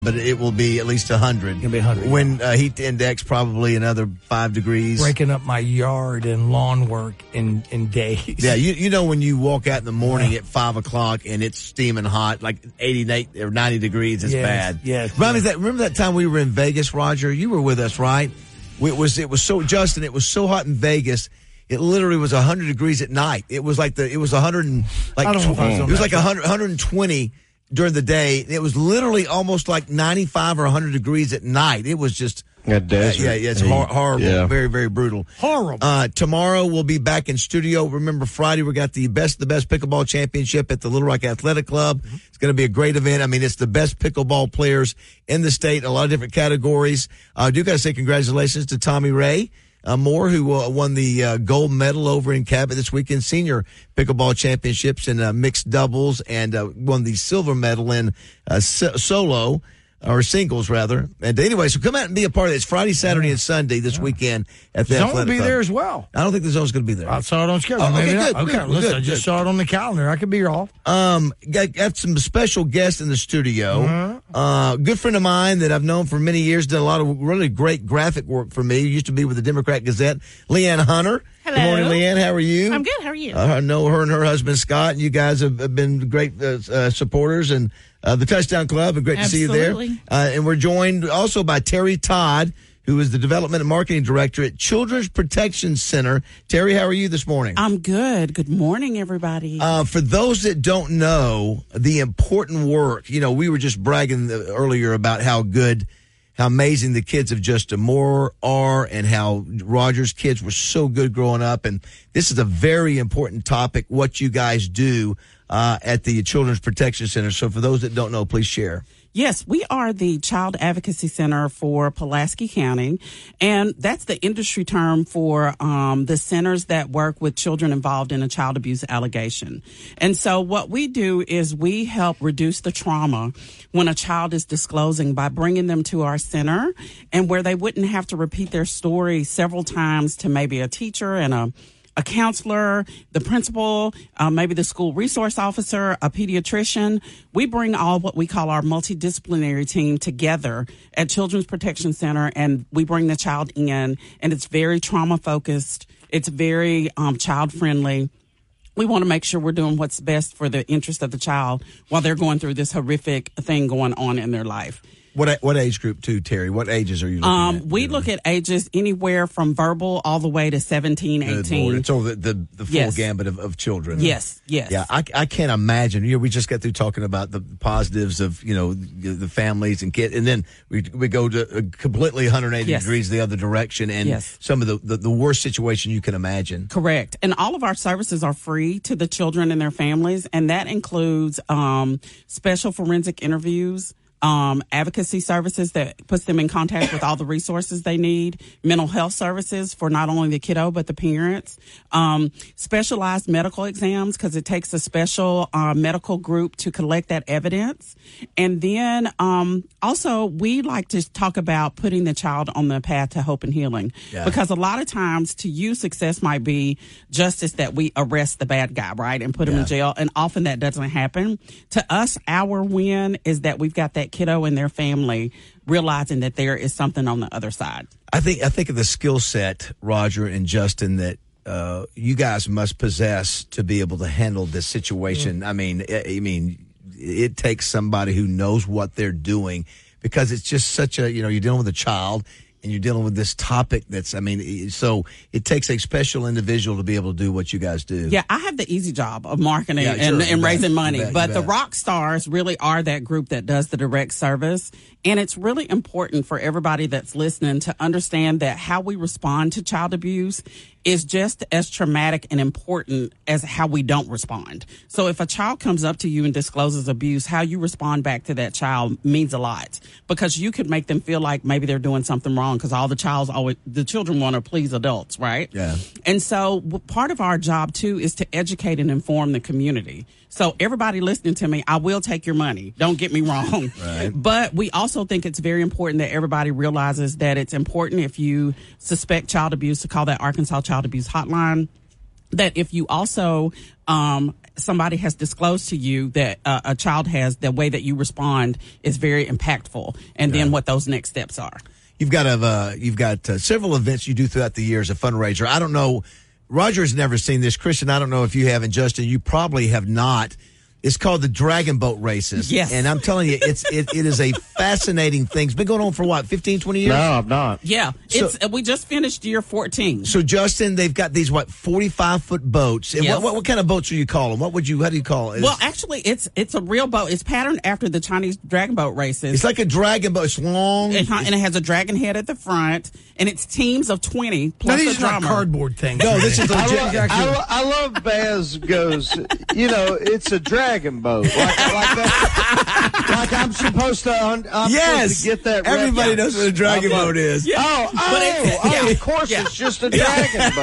but it will be at least 100. It'll be 100. When heat index probably another 5 degrees. Breaking up my yard and lawn work in days. Yeah, you know when you walk out in the morning at 5 o'clock and it's steaming hot, like 88 or 90 degrees, it's bad. Yes. Remember that time we were in Vegas, Roger? You were with us, right? It was so, Justin, it was so hot in Vegas. It literally was 100 degrees at night. It was like it was 100 and like I don't know if I was on it was that like 100, 120 during the day. It was literally almost like 95 or 100 degrees at night. It was just it's horrible. Yeah. Very, very brutal. Horrible. Tomorrow we'll be back in studio. Remember, Friday we got the best pickleball championship at the Little Rock Athletic Club. Mm-hmm. It's going to be a great event. I mean, it's the best pickleball players in the state, a lot of different categories. I do got to say congratulations to Tommy Ray Moore, who won the gold medal over in Cabot this weekend, senior pickleball championships in mixed doubles, and won the silver medal in solo. Or singles, rather. And anyway, so come out and be a part of it. It's Friday, Saturday, and Sunday this weekend at the Zone Athletic will be Club. there as well. I don't think the Zone's going to be there. I saw it on schedule. Oh, okay, good. Okay, listen, I just saw it on the calendar. I could be off. Got some special guests in the studio. Good friend of mine that I've known for many years, did a lot of really great graphic work for me. Used to be with the Democrat Gazette. Leanne Hunter. Hello. Good morning, Leanne. How are you? I'm good. How are you? I know her and her husband, Scott, and you guys have been great supporters and the Touchdown Club, and great Absolutely. to see you there. And we're joined also by Terry Todd, who is the Development and Marketing Director at Children's Protection Center. Terry, how are you this morning? I'm good. Good morning, everybody. For those that don't know the important work, we were just bragging earlier about how amazing the kids of Justin Moore are, and how Roger's kids were so good growing up. And this is a very important topic, what you guys do at the Children's Protection Center. So for those that don't know, please share. Yes, we are the Child Advocacy Center for Pulaski County, and that's the industry term for the centers that work with children involved in a child abuse allegation. And so what we do is we help reduce the trauma when a child is disclosing by bringing them to our center, and where they wouldn't have to repeat their story several times to maybe a teacher and a counselor, the principal, maybe the school resource officer, a pediatrician. We bring all what we call our multidisciplinary team together at Children's Protection Center, and we bring the child in, and it's very trauma focused. It's very child friendly. We want to make sure we're doing what's best for the interest of the child while they're going through this horrific thing going on in their life. What age group too, Terry? What ages are you looking at? We look at ages anywhere from verbal all the way to 17, 18. So the full gambit of children. Yes. Yeah, I can't imagine. We just got through talking about the positives of, the families and kids, and then we go to completely 180 degrees the other direction, and some of the worst situation you can imagine. Correct. And all of our services are free to the children and their families, and that includes special forensic interviews, advocacy services that puts them in contact with all the resources they need, mental health services for not only the kiddo but the parents, specialized medical exams because it takes a special medical group to collect that evidence. And then also we like to talk about putting the child on the path to hope and healing, because a lot of times to you success might be justice, that we arrest the bad guy, right, and put him in jail, and often that doesn't happen. To us, our win is that we've got that kiddo and their family realizing that there is something on the other side. I think of the skill set, Roger and Justin, that you guys must possess to be able to handle this situation. I mean, it takes somebody who knows what they're doing, because it's just such a, you're dealing with a child and you're dealing with this topic so it takes a special individual to be able to do what you guys do. Yeah, I have the easy job of marketing and raising money, but the rock stars really are that group that does the direct service. And it's really important for everybody that's listening to understand that how we respond to child abuse is just as traumatic and important as how we don't respond. So if a child comes up to you and discloses abuse, how you respond back to that child means a lot, because you could make them feel like maybe they're doing something wrong, because the children want to please adults, right? Yeah. And so part of our job too is to educate and inform the community. So everybody listening to me, I will take your money. Don't get me wrong. Right. But we also think it's very important that everybody realizes that it's important, if you suspect child abuse, to call that Arkansas Child Abuse Hotline. That if you also somebody has disclosed to you that a child has, the way that you respond is very impactful, and then what those next steps are. You've got several events you do throughout the year as a fundraiser. I don't know. Roger's never seen this. Christian, I don't know if you have, and Justin, you probably have not. It's called the Dragon Boat Races. Yes. And I'm telling you, it is a fascinating thing. It's been going on for what, 15, 20 years? No, I'm not. Yeah. We just finished year 14. So, Justin, they've got these, 45-foot boats. And Yes. what kind of boats do you call them? How do you call it? Well, actually, it's a real boat. It's patterned after the Chinese dragon boat races. It's like a dragon boat. It's long. And it has a dragon head at the front, and it's teams of 20 No, plus these a are not drummer. cardboard things. No, this is legit. I love Baz goes, it's a dragon boat. Like that. Like I'm supposed to get that. Everybody knows what a dragon boat is. Yeah. Of course it's just a dragon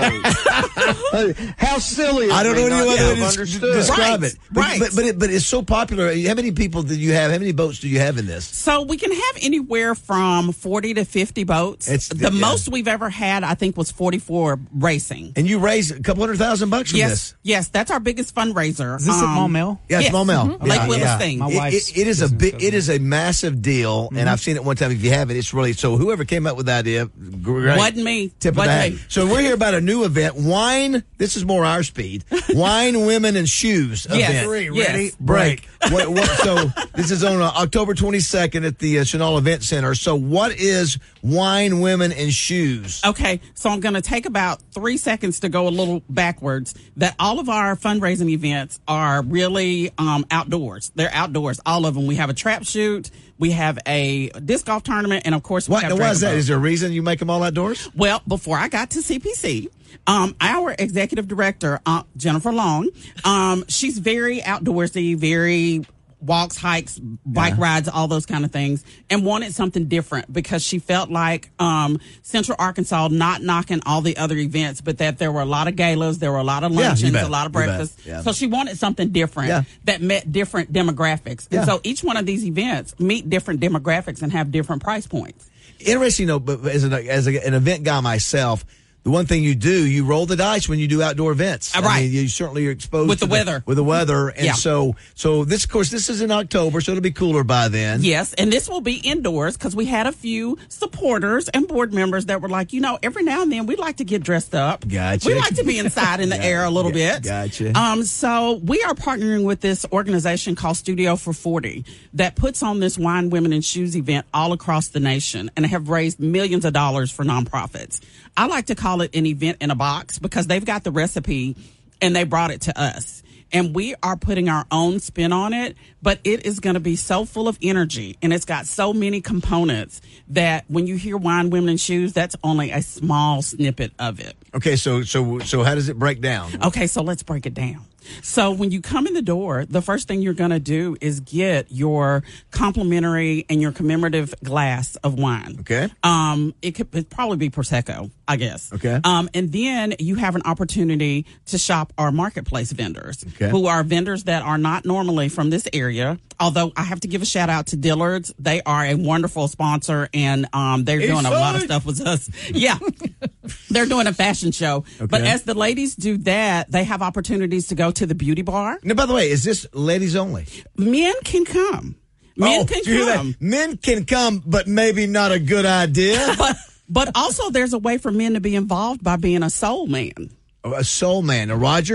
boat. How silly. I don't know any other way to understood. describe Right, it. right. But it's so popular. How many people do you have? How many boats do you have in this? So we can have anywhere from 40 to 50 boats. The most we've ever had, I think, was 44 racing. And you raise a couple $100,000 from this. Yes, that's our biggest fundraiser. Is this at Maumelle? Yeah, it's Maumelle. Mm-hmm. Lake Williston. My wife's It is a massive deal, and I've seen it one time. If you haven't, it's really so. Whoever came up with that idea, great. Wasn't me. Tip of the Wasn't hat. me. So we're here about a new event, wine. This is more our speed. Wine, women, and shoes Yes. event. Three, Yes. ready, Break. So this is on October 22nd at the Chenal Event Center. So what is wine, women, and shoes? Okay, so I'm going to take about 3 seconds to go a little backwards. That all of our fundraising events are really outdoors. They're outdoors, all of them. We have a trap shoot, we have a disc golf tournament, and of course we have Why is that? Dragon Is there a reason you make them all outdoors? Boat. Well, before I got to CPC, our executive director, Jennifer Long, she's very outdoorsy, very walks, hikes, bike rides, all those kind of things, and wanted something different because she felt like Central Arkansas, not knocking all the other events, but that there were a lot of galas, there were a lot of luncheons, a lot of breakfasts. Yeah. So she wanted something different that met different demographics. And so each one of these events meet different demographics and have different price points. Interesting, but as an event guy myself, the one thing you do, you roll the dice when you do outdoor events. Right. I mean, you certainly are exposed With to the weather. With the weather. And Yeah. so this, of course, this is in October, so it'll be cooler by then. Yes, and this will be indoors because we had a few supporters and board members that were like, every now and then we like to get dressed up. Gotcha. We like to be inside in the air a little bit. Gotcha. So we are partnering with this organization called Studio for 40 that puts on this wine, women, and shoes event all across the nation and have raised millions of dollars for nonprofits. I like to call it an event in a box because they've got the recipe and they brought it to us. And we are putting our own spin on it, but it is going to be so full of energy and it's got so many components that when you hear wine, women, and shoes, that's only a small snippet of it. Okay, so how does it break down? Okay, so let's break it down. So when you come in the door, the first thing you're going to do is get your complimentary and your commemorative glass of wine. Okay. It'd probably be Prosecco, I guess. Okay. And then you have an opportunity to shop our marketplace vendors, who are vendors that are not normally from this area. Although I have to give a shout out to Dillard's. They are a wonderful sponsor and they're doing a lot of stuff with us. Yeah. They're doing a fashion show. Okay. But as the ladies do that, they have opportunities to go to the beauty bar. Now, by the way, is this ladies only? Men can come. Men did you hear that? come. Men can come, but maybe not a good idea. But also there's a way for men to be involved by being a soul man. A soul man. Now,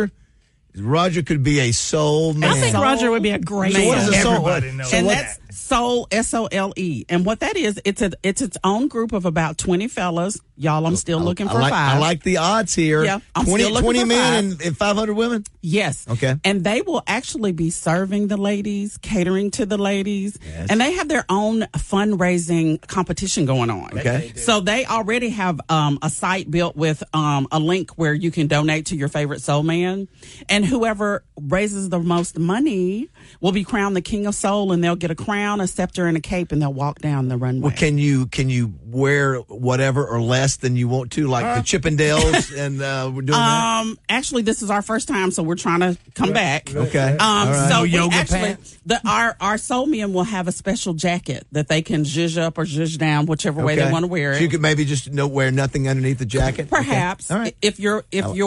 Roger could be a soul man. I think Roger would be a great So what is a soul? Everybody knows And that. that's Soul, SOLE. And what that is, it's its own group of about 20 fellas. Y'all, I'm still looking for 5. I like the odds here. Yeah, I'm 20, still looking 20 for men 5. and 500 women? Yes. Okay. And they will actually be serving the ladies, catering to the ladies. Yes. And they have their own fundraising competition going on. Okay. So they already have a site built with a link where you can donate to your favorite soul man. And whoever raises the most money will be crowned the king of soul, and they'll get a crown crown, a scepter, and a cape, and they'll walk down the runway. Well, can you wear whatever or less than you want to, like the Chippendales, and we're doing that? Actually, this is our first time, so we're trying to come back. Okay. All right. So yoga actually, pants? our soul men will have a special jacket that they can zhuzh up or zhuzh down, whichever way they want to wear it. So you could maybe just wear nothing underneath the jacket. Perhaps, Okay. All right. if your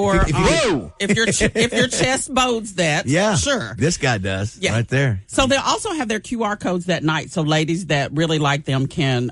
chest bodes that. Yeah, sure. This guy does. Yeah. Right there. So they'll also have their QR codes that night, so ladies that really like them can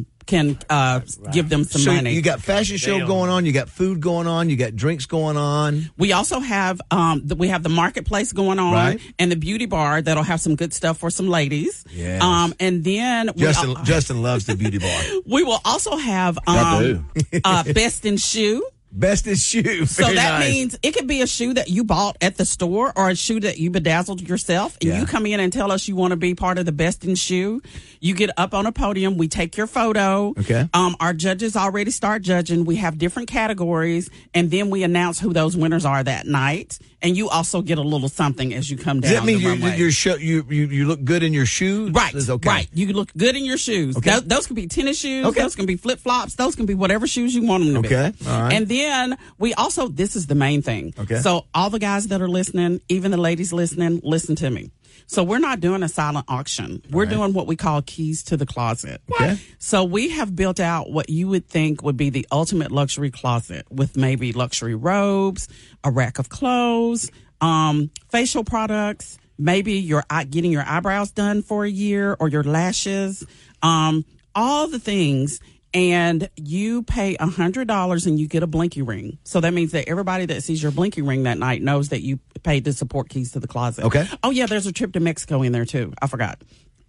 give them some So money. you got fashion show going on, you got food going on, you got drinks going on. We also have we have the marketplace going on, Right. and the beauty bar that'll have some good stuff for some ladies. Yes. And then Justin loves the beauty bar. we will also have best in shoe. Best in shoe. So Very that nice. means it could be a shoe that you bought at the store or a shoe that you bedazzled yourself, and Yeah. you come in and tell us you want to be part of the best in shoe. You get up on a podium, we take your photo. Okay. Our judges already start judging. We have different categories, and then we announce who those winners are that night. And you also get a little something as you come down. Does that mean the runway. you look good in your shoes? Right, Okay. right. You look good in your shoes. Okay. Those can be tennis shoes. Okay. Those can be flip flops. Those can be whatever shoes you want them to be. Okay, all right. And then we also, this is the main thing. Okay. So all the guys that are listening, even the ladies listening, listen to me. So we're not doing a silent auction. We're doing what we call keys to the closet. Okay. So we have built out what you would think would be the ultimate luxury closet with maybe luxury robes, a rack of clothes, facial products, maybe you're getting your eyebrows done for a year or your lashes, all the things. And you pay $100 and you get a blinky ring. So that means that everybody that sees your blinky ring that night knows that you paid to support Keys to the Closet. Okay. Oh yeah, there's a trip to Mexico in there too. I forgot.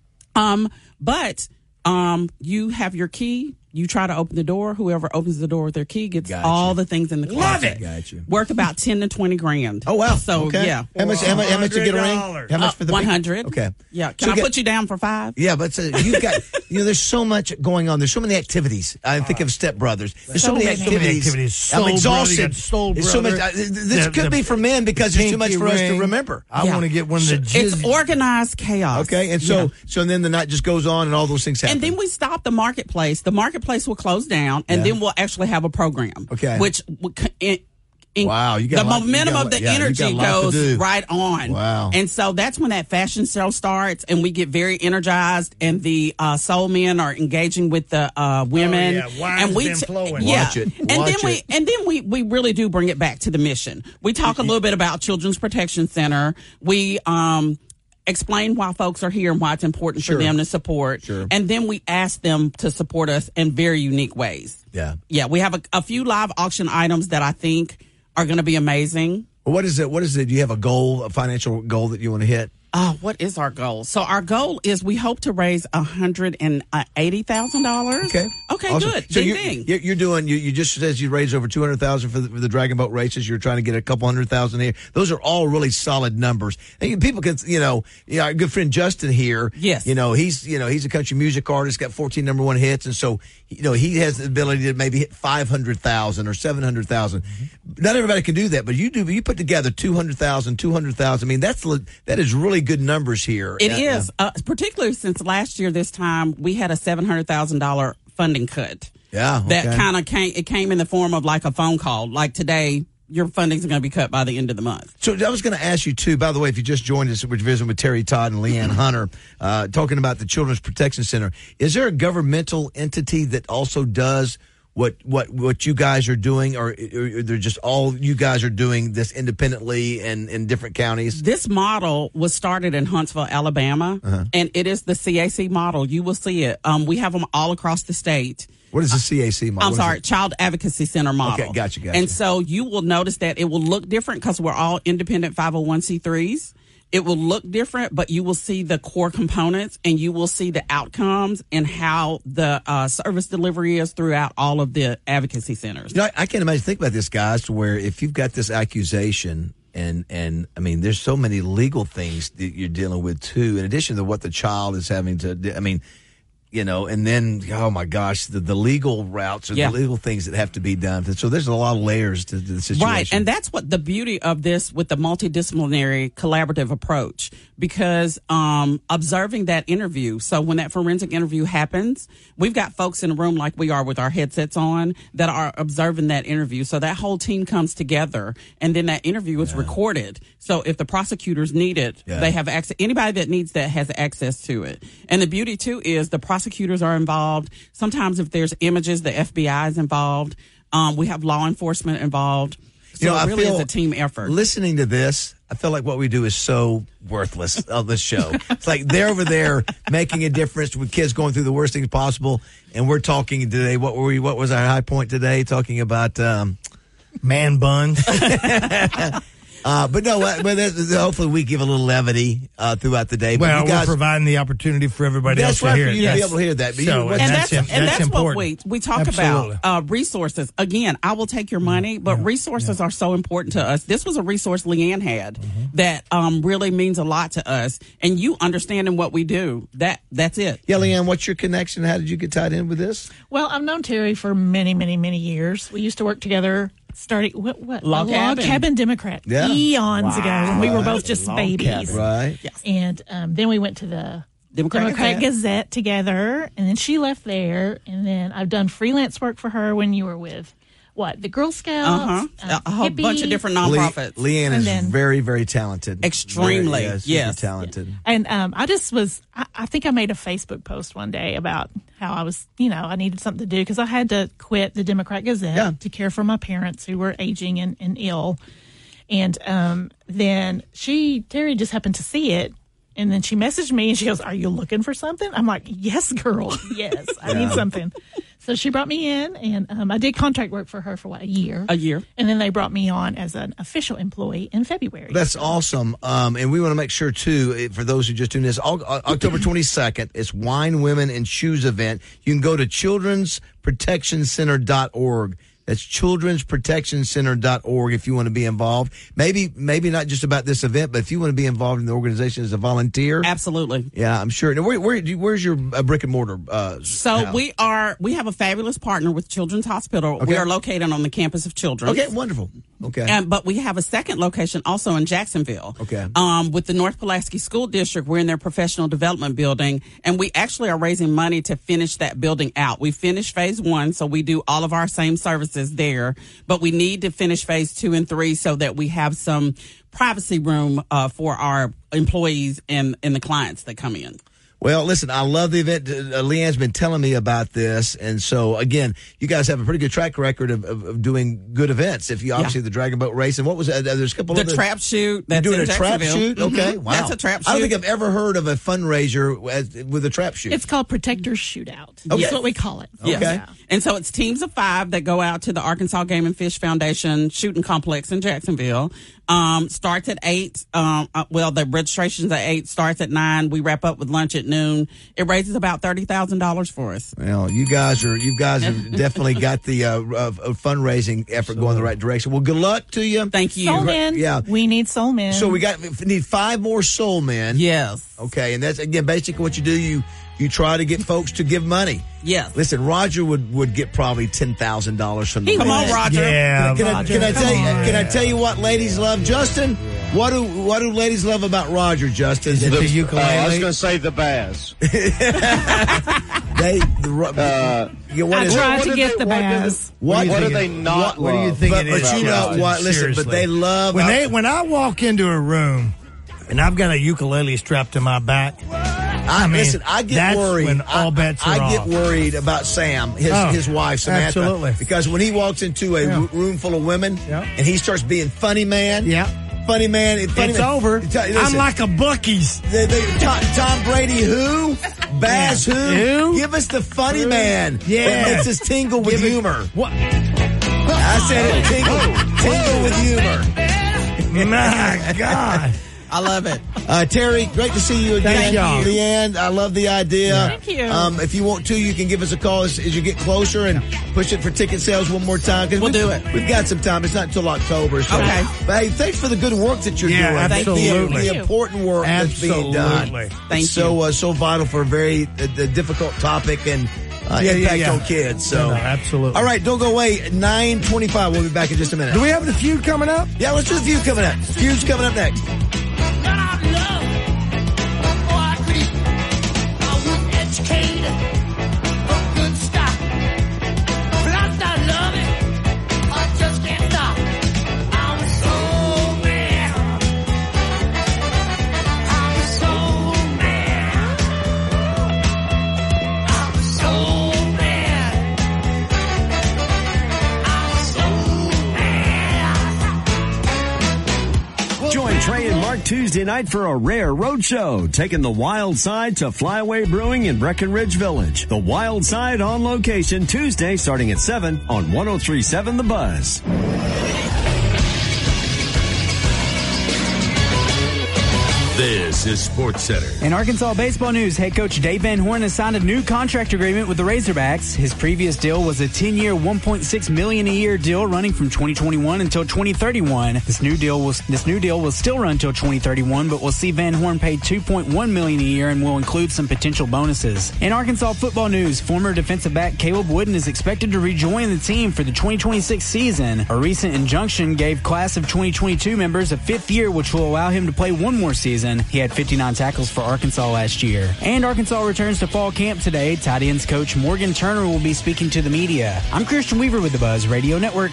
But you have your key. You try to open the door. Whoever opens the door with their key gets Gotcha. all the things in the closet. Love it. Gotcha. Worth about 10 to 20 grand. Oh wow. So okay. yeah. How much you get a ring? $100. How much for the ring? 100. Okay. Yeah. Can So I get- put you down for 5? Yeah, but you've got, there's so much going on. There's so many activities. I think of Step Brothers. There's so many activities. Soul I'm exhausted. Brother, you got Soul There's so much. Brother. This The- could the be for men because there's too much pinky for us to ring. remember. I want to get one of the It's organized chaos. Okay, and so then the night just goes on and all those things happen. And then we stop the marketplace. The marketplace will close down, and then we'll actually have a program. Okay. Which Wow, you got the a lot- momentum you got- of the yeah, you energy got a lot to goes do. right on. Wow. And so that's when that fashion show starts, and we get very energized, and the soul men are engaging with the women. yeah, wine's and we been flowing. Yeah. Watch it. And Watch then it. we really do bring it back to the mission. We talk a little bit about Children's Protection Center. We explain why folks are here and why it's important Sure. for them to support. Sure. And then we ask them to support us in very unique ways. Yeah. Yeah, we have a few live auction items that I think are going to be amazing. Well, what is it? Do you have a goal, a financial goal that you want to hit? What is our goal? So our goal is we hope to raise $180,000. Okay. Okay, Awesome. good. So Ding, ding. you're doing. You just says you raised over 200,000 for the Dragon Boat races. You're trying to get a couple 100,000 here. Those are all really solid numbers. And people can, our good friend Justin here. Yes. He's a country music artist, got 14 number one hits, and so he has the ability to maybe hit 500,000 or 700,000. Not everybody can do that, but you do. You put together 200,000. I mean, that is really good numbers here. It is, particularly since last year this time we had a $700,000 funding cut. Yeah, That okay. kind of came in the form of like a phone call. Like today, your funding's going to be cut by the end of the month. So I was going to ask you too, by the way, if you just joined us, we're visiting with Terry Todd and Leanne Hunter, talking about the Children's Protection Center. Is there a governmental entity that also does what you guys are doing, or they're just all you guys are doing this independently and in different counties? This model was started in Huntsville, Alabama, and it is the CAC model. You will see it. We have them all across the state. What is the CAC model? I'm What is sorry, it? Child Advocacy Center model. Okay, gotcha. And so you will notice that it will look different because we're all independent 501c3s. It will look different, but you will see the core components and you will see the outcomes and how the service delivery is throughout all of the advocacy centers. I can't imagine. Think about this, guys, to where if you've got this accusation and I mean, there's so many legal things that you're dealing with too, in addition to what the child is having to do. I mean, and then, oh my gosh, the legal routes or the legal things that have to be done. So there's a lot of layers to the situation. Right. And that's what the beauty of this with the multidisciplinary collaborative approach, because observing that interview. So when that forensic interview happens, we've got folks in the room like we are with our headsets on that are observing that interview. So that whole team comes together, and then that interview is recorded. So if the prosecutors need it, they have access. Anybody that needs that has access to it. And the beauty too is the prosecutors are involved. Sometimes if there's images, the FBI is involved. We have law enforcement involved. So it really is a team effort. Listening to this, I feel like what we do is so worthless on this show. It's like they're over there making a difference with kids going through the worst things possible, and we're talking today. What was our high point today? Talking about man buns. But no, hopefully we give a little levity throughout the day. But well, we're providing the opportunity for everybody else to hear it. That's right, for you to be able to hear that. But that's important. what we talk about. Resources. Again, I will take your money, but resources are so important to us. This was a resource Leanne had that really means a lot to us. And you understanding what we do, that's it. Yeah, Leanne, what's your connection? How did you get tied in with this? Well, I've known Terry for many, many, many years. We used to work together. Starting Log Cabin Democrat eons ago when we were both just babies, Cabin. Right? Yes. And then we went to the Democrat Gazette together, and then she left there, and then I've done freelance work for her when you were with the Girl Scouts, a whole bunch of different nonprofits. Leanne is very, very talented. Extremely, yes, talented. And I think I made a Facebook post one day about how I was, I needed something to do because I had to quit the Democrat Gazette to care for my parents who were aging and ill. And then Terry just happened to see it. And then she messaged me and she goes, "Are you looking for something?" I'm like, "Yes, girl. Yes, I need something." So she brought me in, and I did contract work for her for a year. A year. And then they brought me on as an official employee in February. That's awesome. And we want to make sure, too, for those who just tuned in, this, October 22nd, it's Wine, Women, and Shoes event. You can go to childrensprotectioncenter.org. That's childrensprotectioncenter.org if you want to be involved. Maybe not just about this event, but if you want to be involved in the organization as a volunteer. Absolutely. Yeah, I'm sure. Now, where's your brick and mortar? So we have a fabulous partner with Children's Hospital. Okay. We are located on the campus of Children's. Okay, wonderful. Okay. But we have a second location also in Jacksonville. Okay. With the North Pulaski School District, we're in their professional development building, and we actually are raising money to finish that building out. We finished phase 1, so we do all of our same services there, but we need to finish phase 2 and 3 so that we have some privacy room for our employees and the clients that come in. Well, listen, I love the event. Leanne's been telling me about this. And so, again, you guys have a pretty good track record of doing good events. If you obviously the Dragon Boat Race. And what was that? There's a couple of trap shoot. You're doing a trap shoot? Okay. Wow. That's a trap shoot. I don't think I've ever heard of a fundraiser with a trap shoot. It's called Protectors Shootout. Okay. That's what we call it. Okay. Yeah. And so it's teams of 5 that go out to the Arkansas Game and Fish Foundation shooting complex in Jacksonville. Starts at 8. The registration's at 8, starts at 9. We wrap up with lunch at noon. It raises about $30,000 for us. Well, you guys have definitely got the fundraising effort going in the right direction. Well, good luck to you. Thank you. Soul men. Yeah. We need soul men. So we need 5 more soul men. Yes. Okay. And that's, again, basically what you do. You try to get folks to give money. Yes. Listen, Roger would get probably $10,000 from the Come on, Roger. Yeah. Can I tell you what ladies love, Justin? What do ladies love about Roger, Justin? Is it the ukulele? I was going to say the Baz. I tried to get the Baz. What do they not love? What do you think it is? But you know what? Listen, but they love when I walk into a room and I've got a ukulele strapped to my back. Listen, I get worried. When all bets are I get worried about Sam, his wife, Samantha. Absolutely. Because when he walks into a room full of women and he starts being funny man. Funny man. It's over. Listen, I'm like a Buc-ee's. Tom Brady who? Baz who? Give us the funny man. Yeah. That makes us tingle with humor. What? I said it. Tingle with humor. My God. I love it. Terry, great to see you again. Thank y'all. Leanne, I love the idea. Thank you. If you want to, you can give us a call as you get closer and push it for ticket sales one more time. We'll do it. We've got some time. It's not until October. So. Okay. But hey, thanks for the good work that you're doing. Absolutely. The important work that's being done. Thank you. So vital for a very difficult topic and impact on kids. So absolutely. All right, don't go away. 9:25. We'll be back in just a minute. Do we have the feud coming up? Yeah, let's do the feud coming up. Feud's coming up next. Trey and Mark Tuesday night for a rare road show, taking the Wild Side to Flyaway Brewing in Breckenridge Village. The Wild Side on location Tuesday starting at 7 on 103.7 The Buzz. This is Sports Center. In Arkansas baseball news, head coach Dave Van Horn has signed a new contract agreement with the Razorbacks. His previous deal was a 10-year, $1.6 million a year deal running from 2021 until 2031. This new deal will still run until 2031, but will see Van Horn paid $2.1 million a year and will include some potential bonuses. In Arkansas football news, former defensive back Caleb Wooden is expected to rejoin the team for the 2026 season. A recent injunction gave class of 2022 members a fifth year, which will allow him to play one more season. He had 59 tackles for Arkansas last year. And Arkansas returns to fall camp today. Tight ends coach Morgan Turner will be speaking to the media. I'm Christian Weaver with the Buzz Radio Network.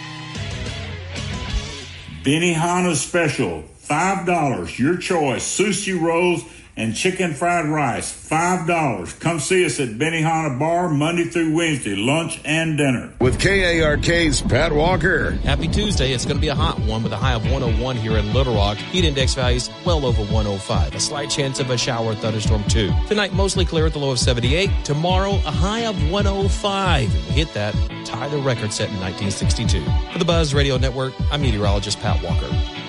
Benihana special, $5. Your choice, sushi rolls and chicken fried rice, $5. Come see us at Benihana Bar Monday through Wednesday, lunch and dinner. With KARK's Pat Walker. Happy Tuesday. It's going to be a hot one with a high of 101 here in Little Rock. Heat index values well over 105. A slight chance of a shower thunderstorm too. Tonight, mostly clear at the low of 78. Tomorrow, a high of 105. If we hit that, tie the record set in 1962. For the Buzz Radio Network, I'm meteorologist Pat Walker.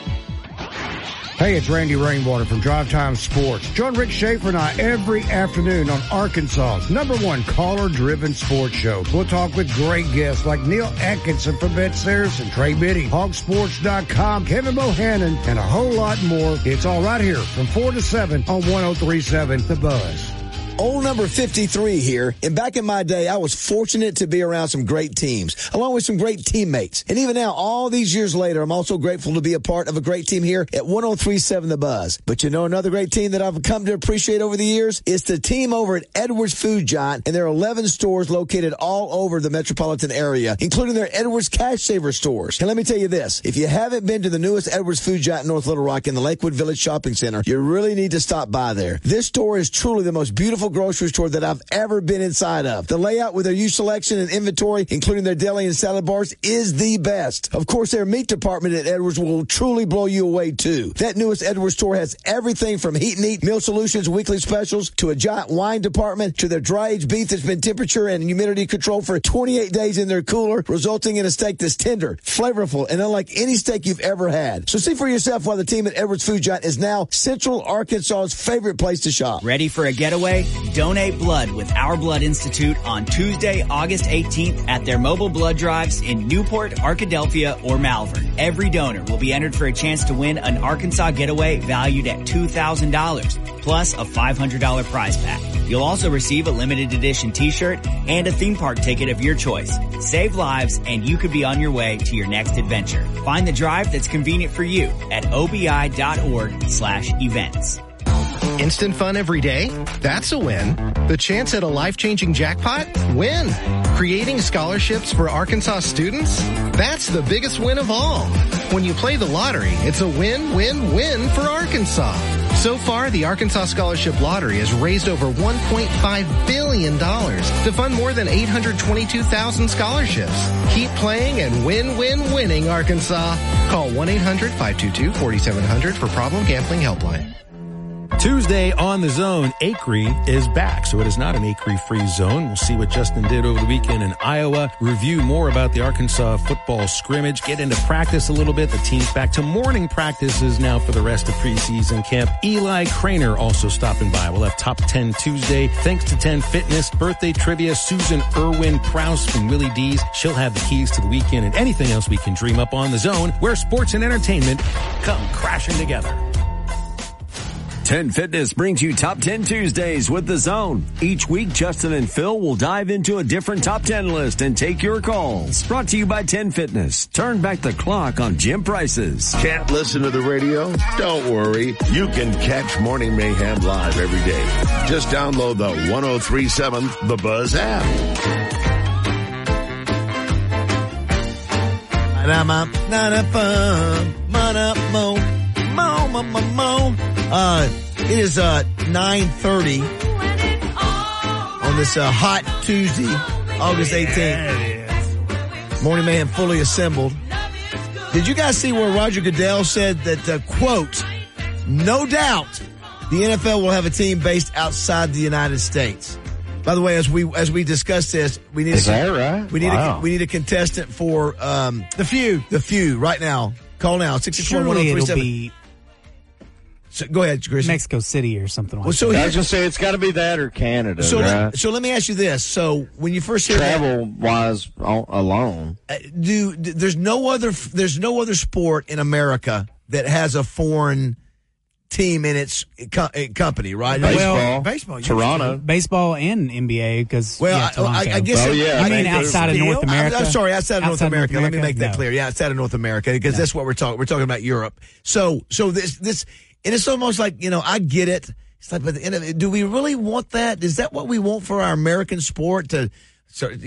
Hey, it's Randy Rainwater from Drive Time Sports. Join Rick Schaefer and I every afternoon on Arkansas's #1 caller-driven sports show. We'll talk with great guests like Neil Atkinson from Bet Saracen, Trey Biddy, Hogsports.com, Kevin Bohannon, and a whole lot more. It's all right here from 4 to 7 on 103.7 The Buzz. Old number 53 here, and back in my day, I was fortunate to be around some great teams, along with some great teammates. And even now, all these years later, I'm also grateful to be a part of a great team here at 103.7 The Buzz. But you know another great team that I've come to appreciate over the years? It's the team over at Edwards Food Giant, and there are 11 stores located all over the metropolitan area, including their Edwards Cash Saver stores. And let me tell you this, if you haven't been to the newest Edwards Food Giant in North Little Rock in the Lakewood Village Shopping Center, you really need to stop by there. This store is truly the most beautiful grocery store that I've ever been inside of. The layout with their used selection and inventory, including their deli and salad bars, is the best. Of course, their meat department at Edwards will truly blow you away, too. That newest Edwards store has everything from heat and eat, meal solutions, weekly specials, to a giant wine department, to their dry-aged beef that's been temperature and humidity controlled for 28 days in their cooler, resulting in a steak that's tender, flavorful, and unlike any steak you've ever had. So see for yourself why the team at Edwards Food Giant is now Central Arkansas's favorite place to shop. Ready for a getaway? Donate blood with Our Blood Institute on Tuesday, August 18th at their mobile blood drives in Newport, Arkadelphia, or Malvern. Every donor will be entered for a chance to win an Arkansas getaway valued at $2,000, plus a $500 prize pack. You'll also receive a limited edition t-shirt and a theme park ticket of your choice. Save lives, and you could be on your way to your next adventure. Find the drive that's convenient for you at obi.org/events. Instant fun every day? That's a win. The chance at a life-changing jackpot? Win. Creating scholarships for Arkansas students? That's the biggest win of all. When you play the lottery, it's a win-win-win for Arkansas. So far, the Arkansas Scholarship Lottery has raised over $1.5 billion to fund more than 822,000 scholarships. Keep playing and win-win-winning, Arkansas. Call 1-800-522-4700 for Problem Gambling Helpline. Tuesday on the Zone, Acree is back, so it is not an Acree-free zone. We'll see what Justin did over the weekend in Iowa, review more about the Arkansas football scrimmage, get into practice a little bit. The team's back to morning practices now for the rest of preseason camp. Eli Craner also stopping by. We'll have Top 10 Tuesday. Thanks to 10 Fitness, birthday trivia, Susan Irwin Krause from Willie D's. She'll have the keys to the weekend and anything else we can dream up on the Zone, where sports and entertainment come crashing together. 10 Fitness brings you Top 10 Tuesdays with The Zone. Each week, Justin and Phil will dive into a different Top 10 list and take your calls. Brought to you by 10 Fitness. Turn back the clock on gym prices. Can't listen to the radio? Don't worry. You can catch Morning Mayhem live every day. Just download the 103.7 The Buzz app. It is 9:30 on this hot Tuesday, August 18th. Morning Mayhem fully assembled. Did you guys see where Roger Goodell said that, quote, no doubt the NFL will have a team based outside the United States? By the way, as we discuss this, we need we need a contestant for the feud right now. Call now 661-1037. So, go ahead, Chris. Mexico City or something like that. I was going to say it's got to be that or Canada. So, right? So let me ask you this: so when you first hear travel-wise alone, there's no other sport in America that has a foreign team in its company, right? Baseball, Toronto, baseball and NBA because I guess I mean outside of North America. I'm sorry, outside of North America. Let me make that clear. Yeah, outside of North America because that's what we're talking. We're talking about Europe. So this. And it's almost like, I get it. It's like, but at the end of it, do we really want that? Is that what we want for our American sport to have,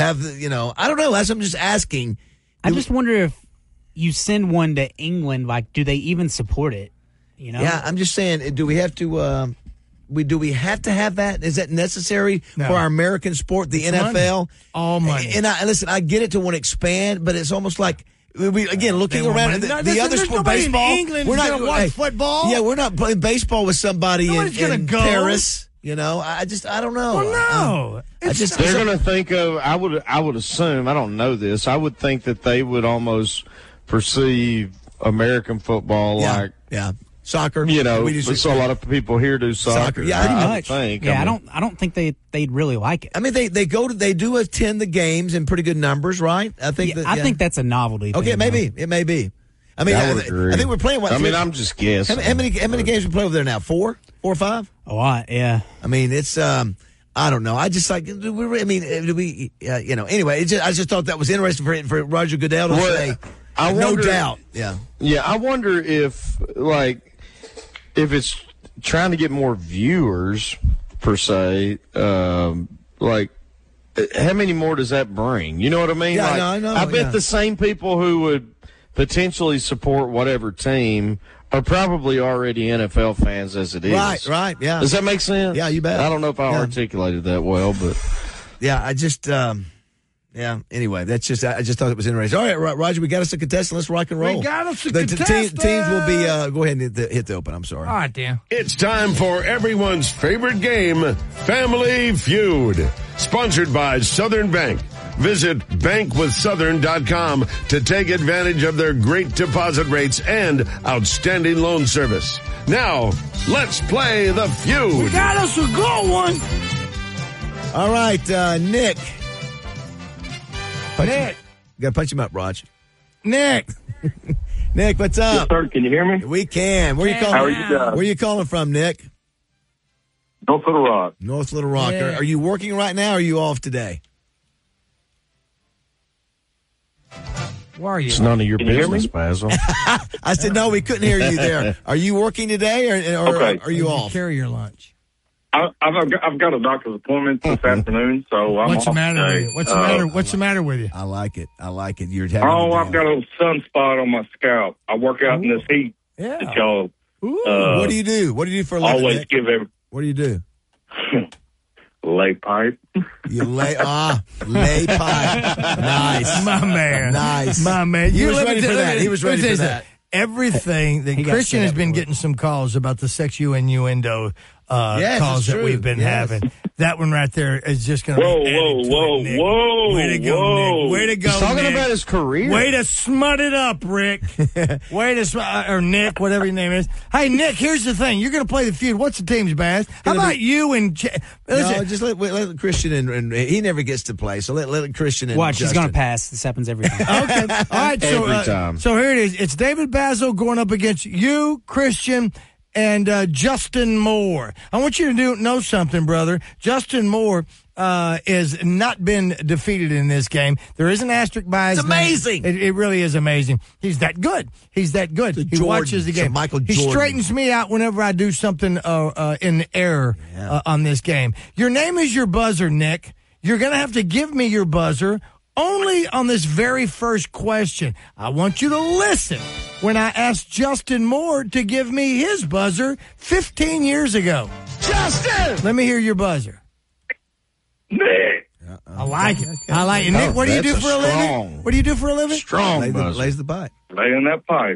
I don't know. I'm just asking. I just wonder if you send one to England, like, do they even support it? Yeah, I'm just saying, do we have to, do we have to have that? Is that necessary for our American sport, the NFL? Money. All money. And listen, I get it to want to expand, but it's almost like, looking around the other sport, baseball. In England we're not going to watch football. Yeah, we're not playing baseball with somebody in Paris. I don't know. Well, no, they're going to think of. I would assume. I don't know this. I would think that they would almost perceive American football like soccer. So a lot of people here do soccer. Yeah, pretty much. I don't think they'd really like it. I mean, they do attend the games in pretty good numbers, right? I think I think that's a novelty. Okay, thing, it may be. I mean, I think we're playing. I'm just guessing. How many games we play over there now? 4 or 5? A lot, yeah. I mean, it's I don't know. I just like. Do we? Anyway, I just thought that was interesting for Roger Goodell to say. No doubt. Yeah. Yeah, I wonder if it's trying to get more viewers per se. How many more does that bring? You know what I mean? Yeah, I know. I bet the same people who would potentially support whatever team are probably already NFL fans as it is. Right, yeah. Does that make sense? Yeah, you bet. I don't know if I articulated that well, but yeah, I just anyway, I just thought it was interesting. All right, Roger, we got us a contestant. Let's rock and roll. We got us a contestant. Teams will be go ahead and hit the open. I'm sorry. All right, Dan. It's time for everyone's favorite game, Family Feud, sponsored by Southern Bank. Visit bankwithsouthern.com to take advantage of their great deposit rates and outstanding loan service. Now, let's play the feud. We got us a good one. All right, Nick. Got to punch him up, Raj. Nick. Nick, what's up? Yes, sir. Can you hear me? We can. Where you calling? How are you guys? Where you calling from, Nick? North Little Rock. North Little Rock. Yeah. Are you working right now or are you off today? Where are you? It's none of your business, Basil. I said, no, we couldn't hear you there. Are you working today or are you off? Carry your lunch. I've got a doctor's appointment this afternoon, so I'm What's the off matter today. with you? What's the matter? What's the matter with you? I like it. You're having I've got a sunspot on my scalp. I work out in this heat. Yeah. That y'all. What do you do? What do you do for a living? Always Nick? give every. What do you do? Lay pipe. You lay pipe. Nice. My man. Nice. My man. He was ready for that. everything that Christian has been getting some calls about the sexual innuendo calls that we've been having. That one right there is just going to be added to it, Nick. Way to go, Nick. Way to go, He's talking Nick. about his career. Way to smut it up, Rick. Way to or Nick, whatever your name is. Hey, Nick, here's the thing. You're going to play the feud. What's the team's, Baz? How about you and... No, just let Christian and he never gets to play, so let Christian and Watch, Justin. he's going to pass. This happens every time. Okay. All right, Every time. So here it is. It's David Basil going up against you, Christian, and Justin Moore. I want you to know something, brother. Justin Moore has not been defeated in this game. There is an asterisk by his name. Amazing. It really is amazing. He's that good. He's that good. He watches the game. Michael He Jordan. straightens me out whenever I do something in error on this game. Your name is your buzzer, Nick. You're going to have to give me your buzzer only on this very first question. I want you to listen when I asked Justin Moore to give me his buzzer 15 years ago. Justin! Let me hear your buzzer. Nick. I like it. I like it. Nick, what do you do that's for a living? strong. What do you do for a living? Strong buzzer. Lays the pipe. Laying that pipe.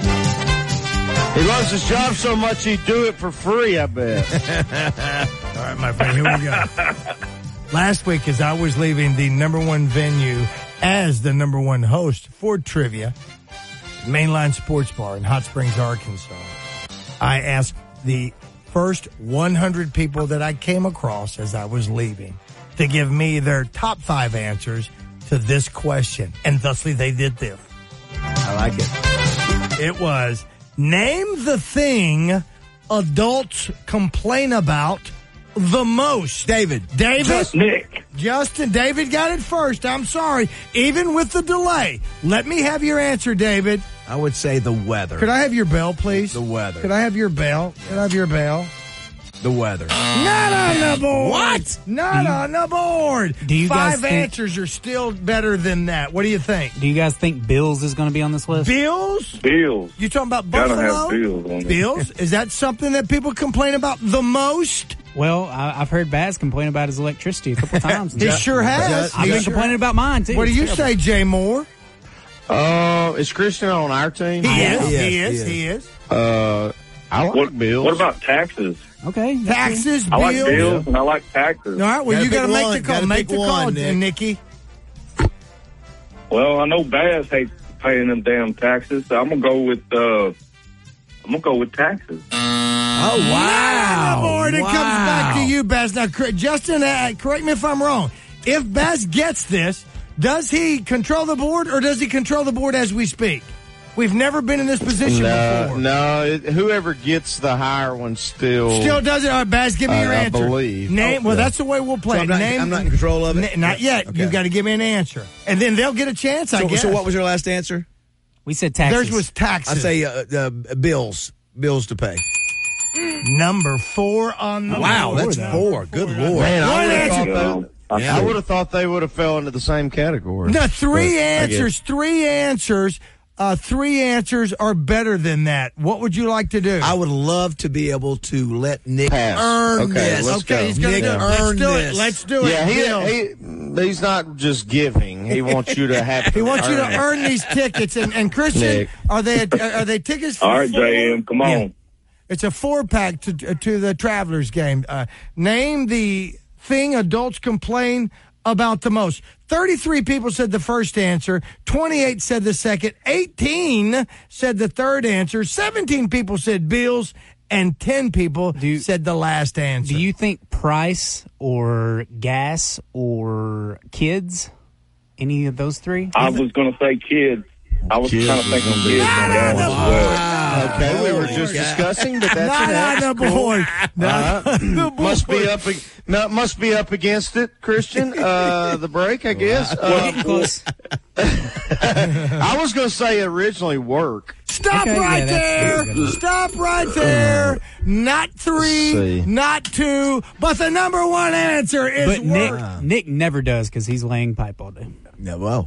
He loves his job so much he'd do it for free, I bet. All right, my friend, here we go. Last week, as I was leaving the number one venue as the number one host for trivia, Mainline Sports Bar in Hot Springs, Arkansas, I asked the first 100 people that I came across as I was leaving to give me their top 5 answers to this question. And thusly, they did this. I like it. It was, name the thing adults complain about the most. David. Nick. Justin. David got it first. I'm sorry. Even with the delay. Let me have your answer, David. I would say the weather. Could I have your bell, please? The weather. Could I have your bell? Could I have your bell? The weather. Not on the board. What? Not on the board. Do you guys 5 think- answers are still better than that. What do you think? Do you guys think Bills is going to be on this list? Bills? Bills. You talking about Gotta Buffalo? have Bills on it. Bills? Is that something that people complain about the most? Well, I've heard Baz complain about his electricity a couple times. He sure has. I've been complaining about mine, too. What do It's you terrible. say, Jay Moore? Is Christian on our team? He is. I like Bills. What about taxes? Okay. Taxes, I like bills. bills and I like taxes. All right, well, you got to pick make one. the call. Gotta Make pick the call, one, Nick. Nikki. Well, I know Bass hates paying them damn taxes, so I'm gonna go with taxes. Oh, wow. Board, it comes back to you, Baz. Now, Justin, correct me if I'm wrong. If Baz gets this, does he control the board or does he control the board as we speak? We've never been in this position before. No, whoever gets the higher one still does it. All right, Baz, give me your I answer. believe. Name. Well, that's the way we'll play. So it. I'm not in control of it? Not yet. Okay. You've got to give me an answer, and then they'll get a chance. I guess. So what was your last answer? We said taxes. Theirs was taxes. I say bills. Bills to pay. Number 4 on the Wow, board. that's 4. Good Lord. Man, One I would have thought they would have fell into the same category. No, 3 But answers. 3 answers. 3 answers are better than that. What would you like to do? I would love to be able to let Nick Pass. earn Okay, this. let's go. He's going to Nick do it. Let's earn do this. it. Let's do it. Yeah, he's not just giving. He wants you to have. He wants you to it. earn these tickets. And Christian, Nick. are they tickets for All right, 4? JM, come on. Yeah. It's a 4-pack to the Travelers game. Name the thing adults complain about the most. 33 people said the first answer. 28 said the second. 18 said the third answer. 17 people said bills. And 10 people said the last answer. Do you think price or gas or kids? Any of those 3? I was gonna say kids. I was kind of thinking kids on that one as well. Okay, we were just discussing, but that's not on the board. Not on the board. Must be up against it, Christian. The break, I guess. Close. I was going to say originally work. Stop right there. Stop right there. Not 3, not 2, but the number 1 answer is But work. Nick never does because he's laying pipe all day. Yeah, well.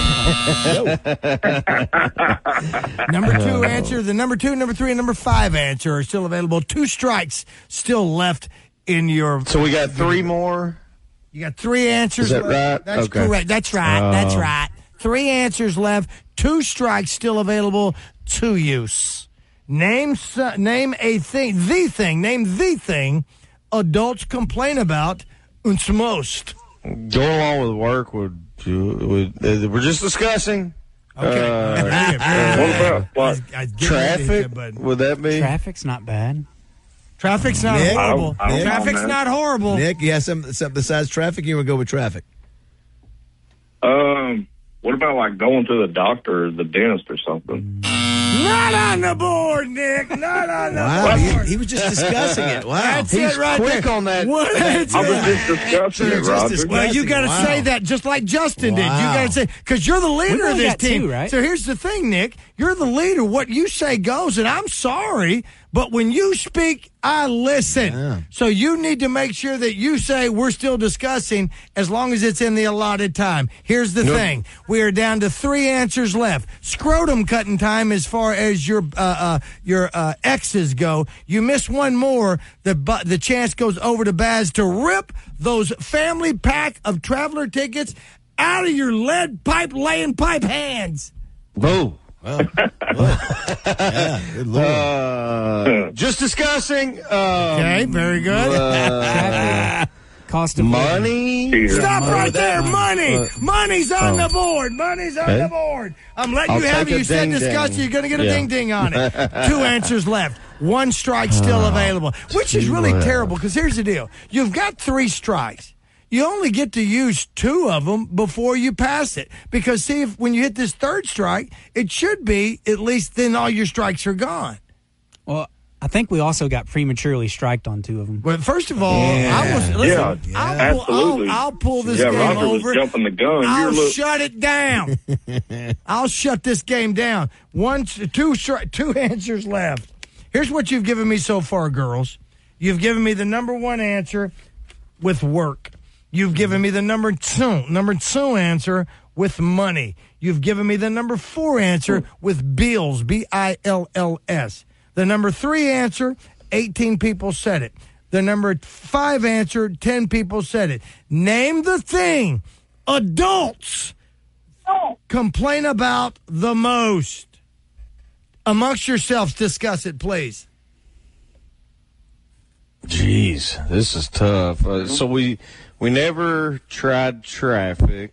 Number 2 answer, the number 2, number 3, and number 5 answer are still available. 2 strikes still left in your. So we got 3 more. You got 3 answers. Is that right? That's Okay. correct. That's right. That's right. 3 answers left. 2 strikes still available to use. Name the thing adults complain about most. Go along with work would we're just discussing. Okay. What about traffic? Would that be? Traffic's not bad. Traffic's not Nick? horrible. I don't know, Traffic's man. not horrible. Nick, you have something besides traffic? You would go with traffic? What about like going to the doctor or the dentist or something? Not on the board, Nick. Not on the Wow, board. he was just discussing it. Wow. That's He's it right quick there. on that. What? That's I was it. just discussing it, Roger. Well, you got to Wow. say that just like Justin did. You Wow. got to say, because you're the leader We've of only this got team. 2, right? So here's the thing, Nick. You're the leader. What you say goes, and I'm sorry, but when you speak, I listen. Yeah. So you need to make sure that you say we're still discussing as long as it's in the allotted time. Here's the thing. We are down to 3 answers left. Scrotum cutting time as far as your X's go. You miss one more, the chance goes over to Baz to rip those family pack of traveler tickets out of your lead pipe laying pipe hands. Boo. Yeah, good Lord. Just discussing. Okay, very good. Cost of Money. Stop right there. Money. Money's on the board. Money's on Okay. the board. I'm letting I'll you have take it. a You said ding-ding. disgusting. You're going to get a Yeah. ding-ding on it. 2 answers left. 1 strike still available, which is really terrible because here's the deal. You've got 3 strikes. You only get to use 2 of them before you pass it. Because, see, if when you hit this 3rd strike, it should be at least then all your strikes are gone. Well, I think we also got prematurely striked on 2 of them. Well, first of all, Absolutely. I'll pull this Yeah, game Roger was over. jumping the gun. I'll You're shut it down. I'll shut this game down. 2 answers left. Here's what you've given me so far, girls. You've given me the number 1 answer with work. You've given me the number 2 answer with money. You've given me the number 4 answer with bills, B-I-L-L-S. The number 3 answer, 18 people said it. The number 5 answer, 10 people said it. Name the thing adults complain about the most. Amongst yourselves, discuss it, please. Jeez, this is tough. So we never tried traffic.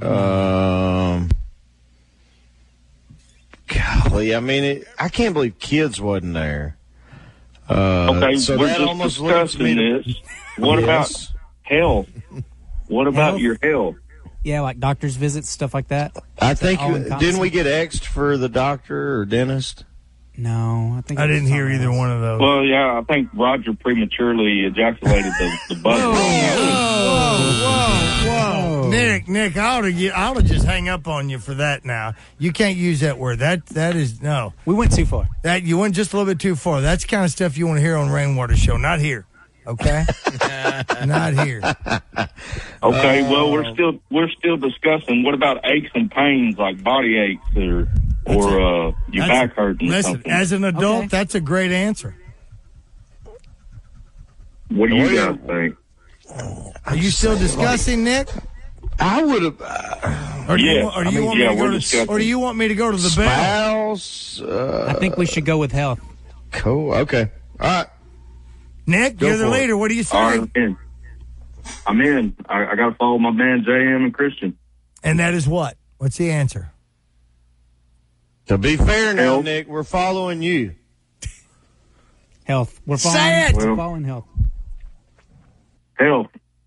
Golly, I mean, I can't believe kids wasn't there. Okay, so we're that just almost leads discussing me to this. What about health? What about Health? your health? Yeah, like doctor's visits, stuff like that. I think all-encompassing? didn't we get X'd for the doctor or dentist? No, I think I it was didn't hear something either else. one of those. Well, yeah, I think Roger prematurely ejaculated the button. Whoa. Nick, I ought to just hang up on you for that now. You can't use that word. That is, no. We went too far. That you went just a little bit too far. That's the kind of stuff you want to hear on Rainwater Show. Not here. Okay? Not here. Okay, well, we're still discussing. What about aches and pains like body aches or your back hurting or Listen, something? as an adult, Okay. that's a great answer. What do you guys think? Are you still discussing, Nick? I would have. Or do Yeah, you want me to go to the bell? Spouse. I think we should go with health. Cool. Okay. All right. Nick, Go you're the for it. leader. What do you say? All right, I'm in. I got to follow my man JM and Christian. And that is what? What's the answer? To be fair now, Health. Nick, we're following you. Health. We're Say following, it! We're Well- following health. Health.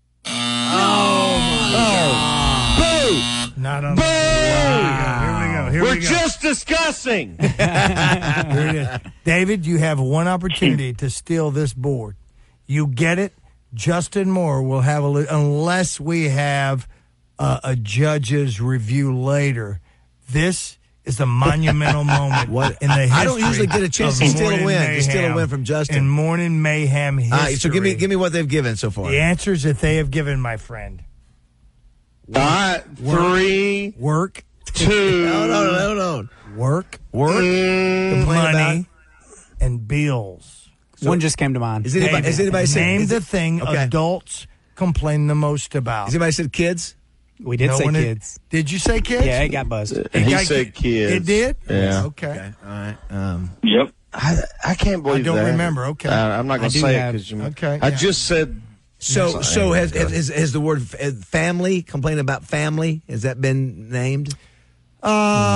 Not on the board. Here we We're go. just discussing. Here it is. David, you have one opportunity to steal this board. You get it. Justin Moore will have unless we have a judge's review later. This is a monumental moment in the history. I don't usually get a chance to steal a win. To steal a win from Justin. In Morning Mayhem history. All right, so give me what they've given so far. the answers that they have given, my friend. All right. 3, Work. 2. No. Work. Complain Money. about. And bills. One just came to mind. Has anybody said? Name is the it- thing Okay. adults complain the most about. Has anybody said kids? We did say kids. Did you say kids? Yeah, it got buzzed. He said kids. It did? Yeah. Okay. All right. Yep. I can't believe that. I don't remember. Okay. I'm not going to say it because okay. I just said. So has the word family, complaint about family, has that been named? No.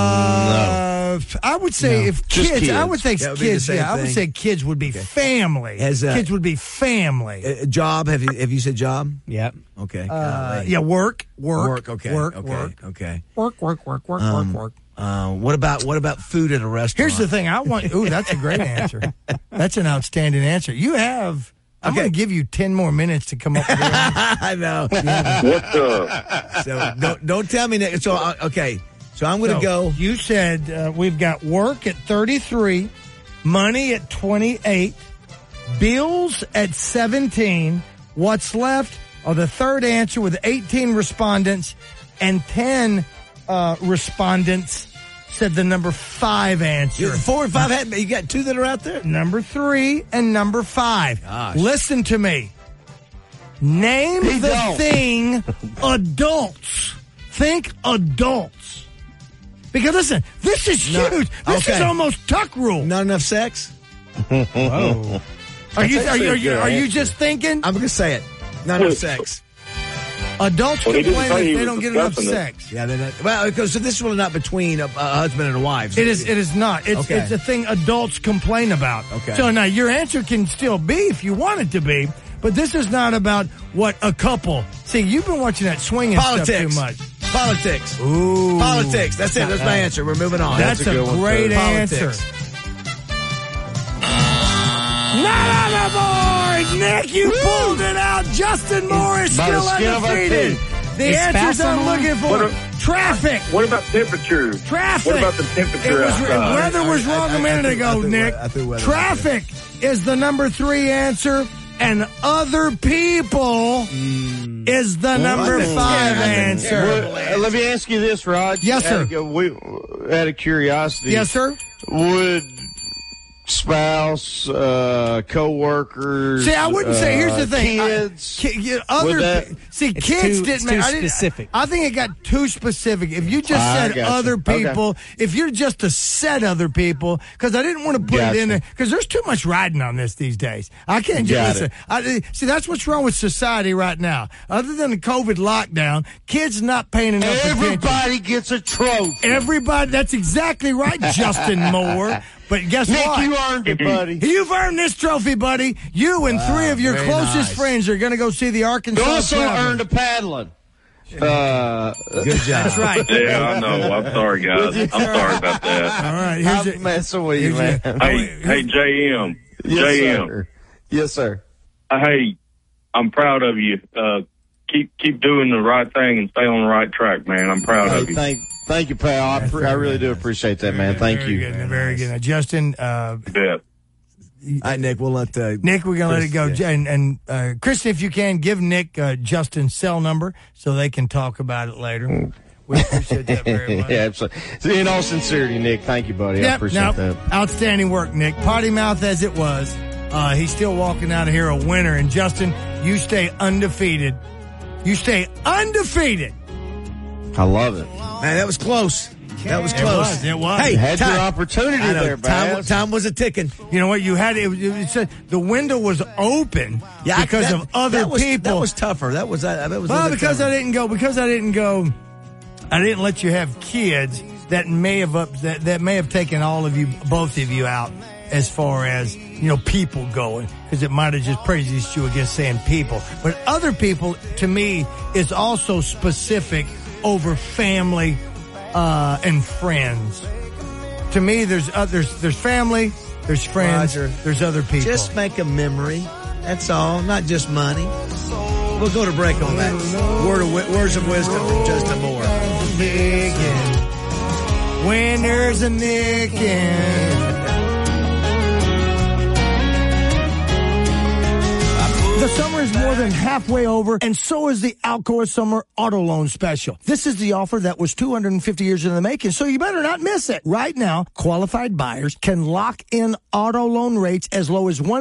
I would say if kids, I would think That would be kids. the same I would thing. say kids would be family. Kids would be family. Job? Have you said job? Yep. Okay. Yeah. Work. Okay. Work. Okay. Work. What about food at a restaurant? Here's the thing. I want. Ooh, that's a great answer. That's an outstanding answer. You have. I'm going to give you 10 more minutes to come up with your answer. I know. What's up? So don't tell me that. So okay. So I'm going to go. You said we've got work at 33, money at 28, bills at 17. What's left are the third answer with 18 respondents, and 10 respondents said the number 5 answer. 4 and 5 you got 2 that are out there? Number 3 and number 5. Gosh. Listen to me. Name the thing adults. Think adults. Because listen, this is huge. This is almost tuck rule. Not enough sex? Whoa. Are you just thinking? I'm going to say it. Not enough sex. Adults complain that they don't get enough sex. Yeah, they're not. Well, because this is really not between a husband and a wife. It is not. It's a thing adults complain about. Okay. So now your answer can still be if you want it to be, but this is not about what a couple. See, you've been watching that swinging stuff too much. Politics. Ooh. Politics. That's it. That's my answer. We're moving on. That's a great answer. Not on the board, Nick. You pulled it out. Justin Moore is still undefeated. The answers I'm looking for. Traffic. What about temperature? Traffic. What about the temperature outside? Weather was wrong a minute ago, Nick. Traffic is the number 3 answer, and other people is the number 5 answer. Let me ask you this, Rod. Yes, sir. Out of curiosity. Yes, sir. Would spouse, co-workers. See, I wouldn't say. Here's the thing. Kids. Kids didn't. Too specific. I think it got too specific. If you just said other people, if you're just to set other people, because I didn't want to put it in there, because there's too much riding on this these days. I can't just listen. See, that's what's wrong with society right now. Other than the COVID lockdown, kids not paying enough attention. Everybody gets a trophy. Everybody. That's exactly right, Justin Moore. But guess Nick, what? you earned it, buddy. You've earned this trophy, buddy. You and 3 of your closest friends are going to go see the Arkansas. You also Travelers. earned a paddling. Good job. That's right. Yeah, I know. I'm sorry, guys. I'm sorry about that. All right. I'm messing with you, man. Hey, JM. Yes, JM. sir. Yes, sir. Hey, I'm proud of you. Keep doing the right thing and stay on the right track, man. I'm proud of you. Thank you, pal. I really do appreciate that, man. Thank you. Very good. Now, Justin. Yeah. All right, Nick, we'll let Nick, we're going to let it go. Yeah. And Kristen, if you can, give Nick Justin's cell number so they can talk about it later. We appreciate that very much. Yeah, absolutely. In all sincerity, Nick, thank you, buddy. I appreciate that. Outstanding work, Nick. Potty mouth as it was. He's still walking out of here a winner. And Justin, you stay undefeated. You stay undefeated. I love it. Man, that was close. That was close. It was. Hey, you had your opportunity there, Baz. Time was a ticking. You know what? You had it said the window was open because of other people. That was tougher. That was because tougher. I didn't go. I didn't let you have kids that may have taken both of you out as far as people going, because it might have just prejudiced you against saying people. But other people, to me, is also specific over family and friends. To me, there's family, there's friends, Roger. there's other people. Just make a memory. That's all. Not just money. We'll go to break on that. Words of wisdom from Justin Moore. Winners a nicking. The summer is more than halfway over, and so is the Alcoa Summer Auto Loan Special. This is the offer that was 250 years in the making, so you better not miss it. Right now, qualified buyers can lock in auto loan rates as low as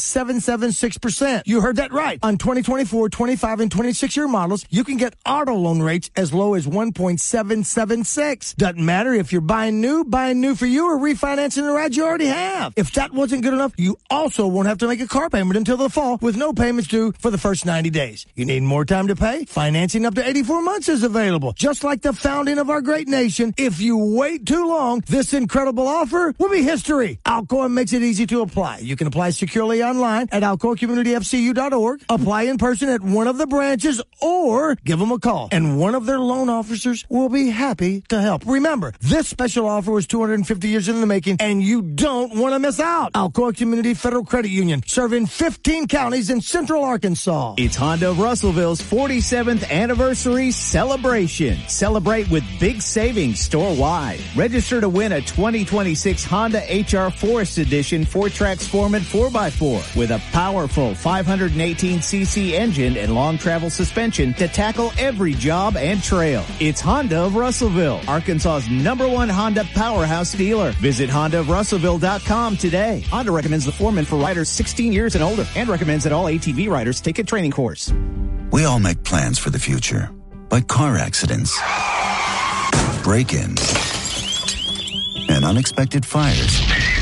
1.776%. You heard that right. On 2024, 25, and 26-year models, you can get auto loan rates as low as 1.776. Doesn't matter if you're buying new for you, or refinancing the ride you already have. If that wasn't good enough, you also won't have to make a car payment until the fall with no payments due for the first 90 days. You need more time to pay? Financing up to 84 months is available. Just like the founding of our great nation, if you wait too long, this incredible offer will be history. Alcoa makes it easy to apply. You can apply securely online at alcoacommunityfcu.org, apply in person at one of the branches, or give them a call, and one of their loan officers will be happy to help. Remember, this special offer was 250 years in the making, and you don't want to miss out. Alcoa Community Federal Credit Union, serving 15 counties in Central Arkansas. It's Honda of Russellville's 47th anniversary celebration. Celebrate with big savings store-wide. Register to win a 2026 Honda HR Forest Edition 4-track Foreman 4x4 with a powerful 518cc engine and long travel suspension to tackle every job and trail. It's Honda of Russellville, Arkansas's #1 Honda powerhouse dealer. Visit HondaofRussellville.com today. Honda recommends the Foreman for riders 16 years and older and recommends that all ATV riders take a training course. We all make plans for the future, but car accidents, break-ins, and unexpected fires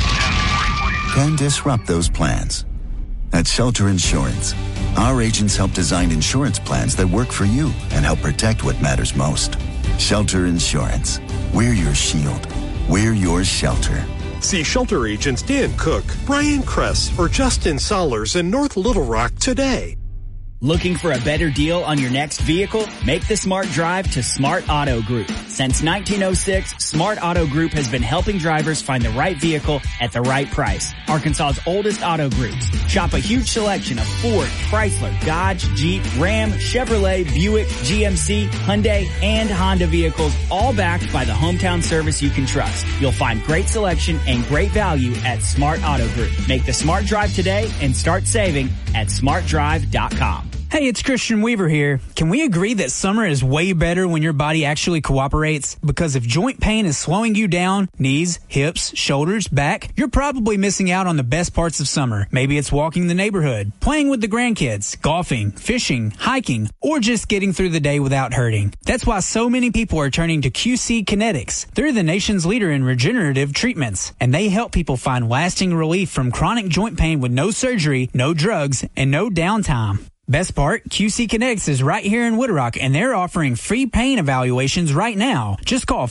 can disrupt those plans. At Shelter Insurance, our agents help design insurance plans that work for you and help protect what matters most. Shelter Insurance. We're your shield. We're your shelter. See Shelter agents Dan Cook, Brian Kress, or Justin Sollers in North Little Rock today. Looking for a better deal on your next vehicle? Make the smart drive to Smart Auto Group. Since 1906, Smart Auto Group has been helping drivers find the right vehicle at the right price. Arkansas's oldest auto groups. Shop a huge selection of Ford, Chrysler, Dodge, Jeep, Ram, Chevrolet, Buick, GMC, Hyundai, and Honda vehicles, all backed by the hometown service you can trust. You'll find great selection and great value at Smart Auto Group. Make the smart drive today and start saving at smartdrive.com. Hey, it's Christian Weaver here. Can we agree that summer is way better when your body actually cooperates? Because if joint pain is slowing you down, knees, hips, shoulders, back, you're probably missing out on the best parts of summer. Maybe it's walking the neighborhood, playing with the grandkids, golfing, fishing, hiking, or just getting through the day without hurting. That's why so many people are turning to QC Kinetics. They're the nation's leader in regenerative treatments, and they help people find lasting relief from chronic joint pain with no surgery, no drugs, and no downtime. Best part, QC Kinetics is right here in Wood Rock, and they're offering free pain evaluations right now. Just call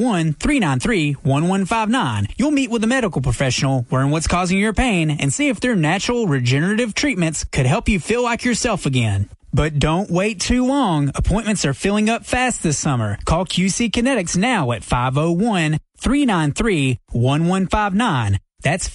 501-393-1159. You'll meet with a medical professional, learn what's causing your pain, and see if their natural regenerative treatments could help you feel like yourself again. But don't wait too long. Appointments are filling up fast this summer. Call QC Kinetics now at 501-393-1159. That's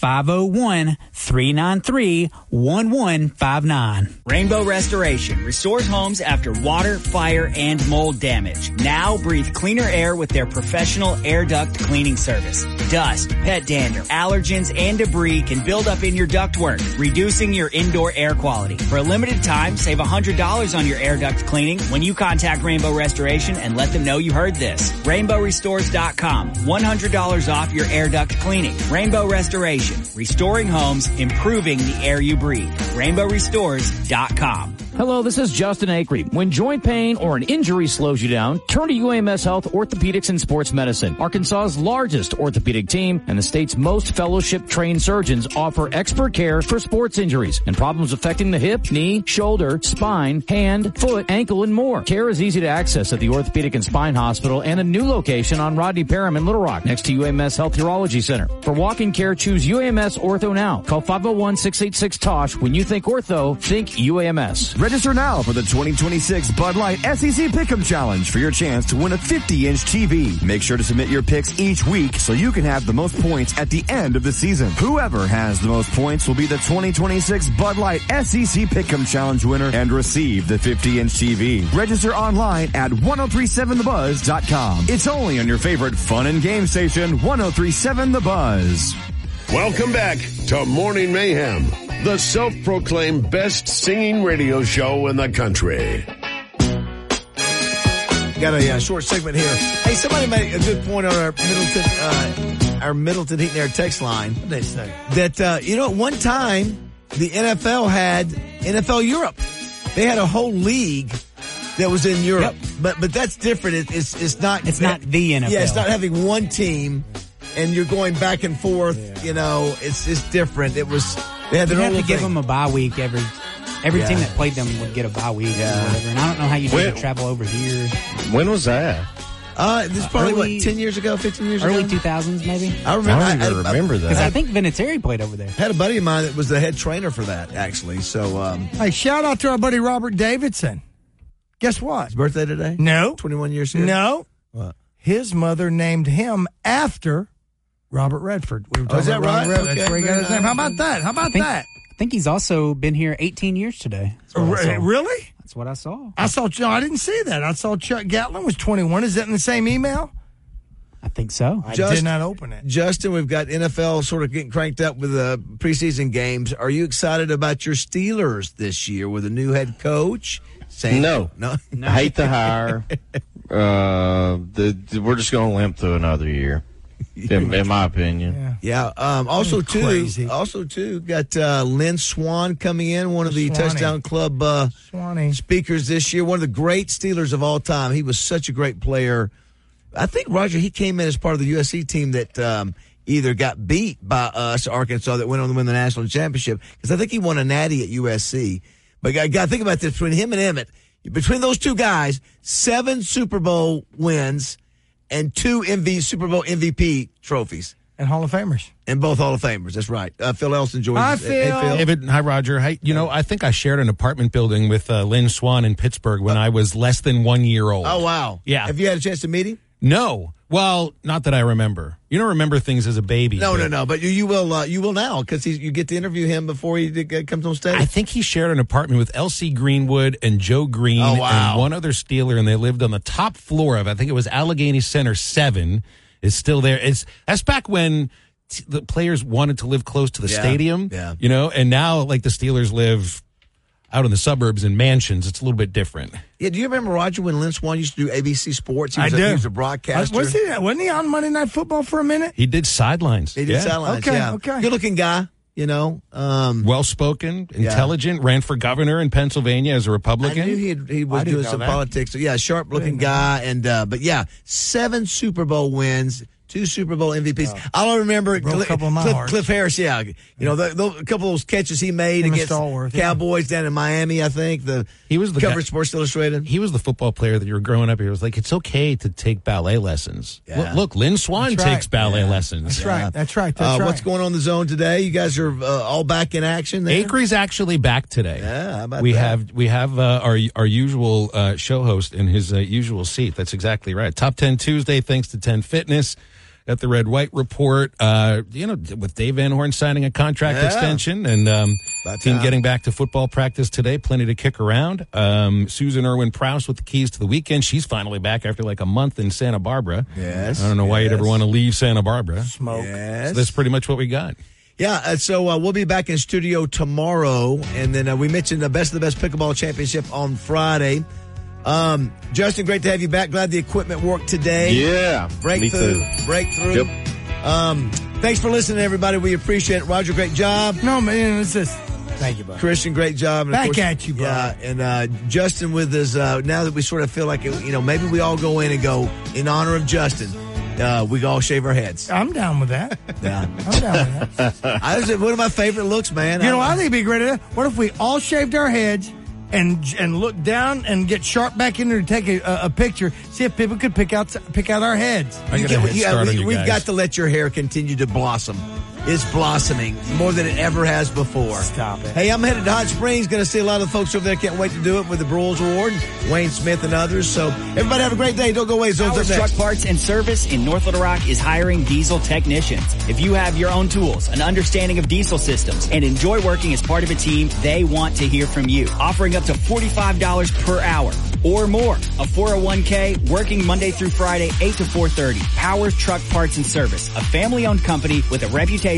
501-393-1159. Rainbow Restoration restores homes after water, fire, and mold damage. Now breathe cleaner air with their professional air duct cleaning service. Dust, pet dander, allergens, and debris can build up in your ductwork, reducing your indoor air quality. For a limited time, save $100 on your air duct cleaning when you contact Rainbow Restoration and let them know you heard this. RainbowRestores.com. $100 off your air duct cleaning. Rainbow Restoration. Restoring homes, improving the air you breathe. RainbowRestores.com. Hello, this is Justin Acree. When joint pain or an injury slows you down, turn to UAMS Health Orthopedics and Sports Medicine. Arkansas's largest orthopedic team and the state's most fellowship-trained surgeons offer expert care for sports injuries and problems affecting the hip, knee, shoulder, spine, hand, foot, ankle, and more. Care is easy to access at the Orthopedic and Spine Hospital and a new location on Rodney Parham in Little Rock next to UAMS Health Urology Center. For walk-in care, choose UAMS Ortho now. Call 501-686-TOSH. When you think ortho, think UAMS. Register now for the 2026 Bud Light SEC Pick'em Challenge for your chance to win a 50-inch TV. Make sure to submit your picks each week so you can have the most points at the end of the season. Whoever has the most points will be the 2026 Bud Light SEC Pick'em Challenge winner and receive the 50-inch TV. Register online at 1037thebuzz.com. It's only on your favorite fun and game station, 1037 The Buzz. Welcome back to Morning Mayhem. the self-proclaimed best singing radio show in the country. Got a short segment here. Hey, somebody made a good point on our Middleton Heat and Air text line. What did they say? That, at one time, the NFL had NFL Europe. They had a whole league that was in Europe. Yep. But that's different. It's not the NFL. Yeah, it's not having one team and you're going back and forth. Yeah. It's different. They had their own thing. Give them a bye week every team that played them would get a bye week or whatever. And I don't know how you do to travel over here. When was that? This is probably 10 years ago, 15 years early ago? Early 2000s, maybe? I remember that. Because I think Vinatieri played over there. I had a buddy of mine that was the head trainer for that, actually. So, hey, shout out to our buddy Robert Davidson. Guess what? His birthday today? No. 21 years here? No. What? His mother named him after Robert Redford. We were talking is that about right? Robert Redford. Okay, that's where he got his name. How about that? I think he's also been here 18 years today. Really? That's what I saw. I didn't see that. I saw Chuck Gatlin was 21. Is that in the same email? I think so. I did not open it. Justin, we've got NFL sort of getting cranked up with the preseason games. Are you excited about your Steelers this year with a new head coach? No. I hate the hire. We're just going to limp through another year, in my opinion. Yeah. Also, got Lynn Swann coming in, one of the Touchdown Club speakers this year, one of the great Steelers of all time. He was such a great player. I think, Roger, he came in as part of the USC team that either got beat by us, Arkansas, that went on to win the national championship, because I think he won a natty at USC. But you got to think about this, between him and Emmett, between those two guys, 7 Super Bowl wins and 2 Super Bowl MVP trophies. And Hall of Famers. And both Hall of Famers, that's right. Phil Elson joins us. Hi, Phil. Hey, Phil. David, hi, Roger. I think I shared an apartment building with Lynn Swann in Pittsburgh when I was less than 1 year old. Oh, wow. Yeah. Have you had a chance to meet him? No. Well, not that I remember. You don't remember things as a baby. No. But you will now, because you get to interview him before he comes on stage. I think he shared an apartment with L.C. Greenwood and Joe Green and one other Steeler, and they lived on the top floor of, I think it was Allegheny Center 7. Is still there. That's back when the players wanted to live close to the stadium. Yeah. And now like the Steelers live out in the suburbs in mansions. It's a little bit different. Yeah, do you remember, Roger, when Lynn Swann used to do ABC Sports? I do. He was a broadcaster. Wasn't he on Monday Night Football for a minute? He did sidelines. He did sidelines, Okay. Good-looking guy, well-spoken, intelligent, ran for governor in Pennsylvania as a Republican. I knew he was doing some politics. So, sharp-looking guy. And 7 Super Bowl wins. 2 Super Bowl MVPs. All I remember, Cliff Harris, a couple of those catches he made against Cowboys down in Miami, I think. He was the cover guy, Sports Illustrated. He was the football player that you were growing up here. It was like, it's okay to take ballet lessons. Yeah. Look, Lynn Swann takes ballet lessons. That's right. What's going on in the zone today? You guys are all back in action there? Acree's actually back today. Yeah, how about we that? We have our usual show host in his usual seat. That's exactly right. Top 10 Tuesday, thanks to 10 Fitness. Got the Red White Report, with Dave Van Horn signing a contract extension and team getting back to football practice today. Plenty to kick around. Susan Irwin Prowse with the keys to the weekend. She's finally back after like a month in Santa Barbara. Yes. I don't know why you'd ever want to leave Santa Barbara. Smoke. Yes. So that's pretty much what we got. Yeah, so we'll be back in studio tomorrow. And then we mentioned the Best of the Best Pickleball Championship on Friday. Justin, great to have you back. Glad the equipment worked today. Yeah. Breakthrough. Yep. Thanks for listening, everybody. We appreciate it. Roger, great job. No, man, it's just... Thank you, buddy. Christian, great job. And back at you, bro. Yeah, and Justin with us, now that we sort of feel like, maybe we all go in and go, in honor of Justin, we all shave our heads. I'm down with that. Yeah. I'm down with that. I was one of my favorite looks, man. I think it'd be a great idea. What if we all shaved our heads and look down and get sharp back in there to take a picture, see if people could pick out our heads. We've got to let your hair continue to blossom. It's blossoming more than it ever has before. Stop it. Hey, I'm headed to Hot Springs. Going to see a lot of the folks over there. Can't wait to do it with the Broyles Award, Wayne Smith and others. So everybody have a great day. Don't go away. Zone's up next. Truck Parts and Service in North Little Rock is hiring diesel technicians. If you have your own tools, an understanding of diesel systems, and enjoy working as part of a team, they want to hear from you. Offering up to $45 per hour or more. A 401k, working Monday through Friday, 8 to 4:30. Powers Truck Parts and Service, a family-owned company with a reputation